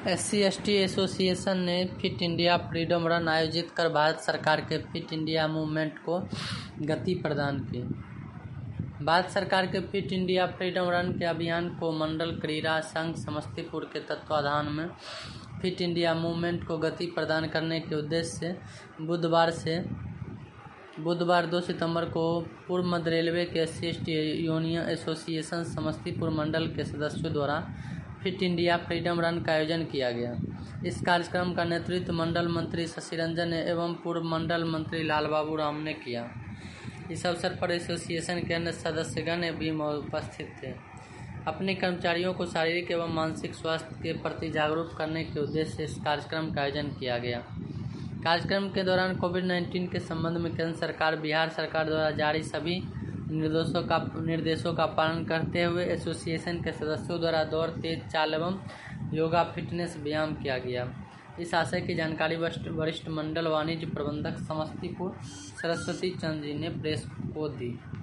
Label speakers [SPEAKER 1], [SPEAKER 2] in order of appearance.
[SPEAKER 1] SC/ST association ने fit India freedom run आयोजित कर भारत सरकार के फिट इंडिया मूवमेंट को गति प्रदान की। भारत सरकार के फिट इंडिया फ्रीडम रन के अभियान को मंडल क्रीड़ा संघ समस्तीपुर के तत्वाधान में फिट इंडिया मूवमेंट को गति प्रदान करने के उद्देश्य से बुधवार 2 सितंबर को पूर्व मध्य रेलवे के SC/ST यूनियन एसोसिएशन समस्तीपुर मंडल के सदस्यों द्वारा फिट इंडिया फ्रीडम रन का आयोजन किया गया। इस कार्यक्रम का नेतृत्व मंडल मंत्री शशि रंजन एवं पूर्व मंडल मंत्री लाल बाबू राम ने किया। इस अवसर पर एसोसिएशन के अन्य सदस्यगण भी उपस्थित थे। अपने कर्मचारियों को शारीरिक एवं मानसिक स्वास्थ्य के प्रति जागरूक करने के उद्देश्य से इस कार्यक्रम का आयोजन किया गया। कार्यक्रम के दौरान कोविड-19 के संबंध में केंद्र सरकार, बिहार सरकार द्वारा जारी सभी निर्देशों का पालन करते हुए एसोसिएशन के सदस्यों द्वारा दौड़, तेज चाल एवं योगा फिटनेस व्यायाम किया गया। इस आशय की जानकारी वरिष्ठ मंडल वाणिज्य प्रबंधक समस्तीपुर सरस्वती चंद्र जी ने प्रेस को दी।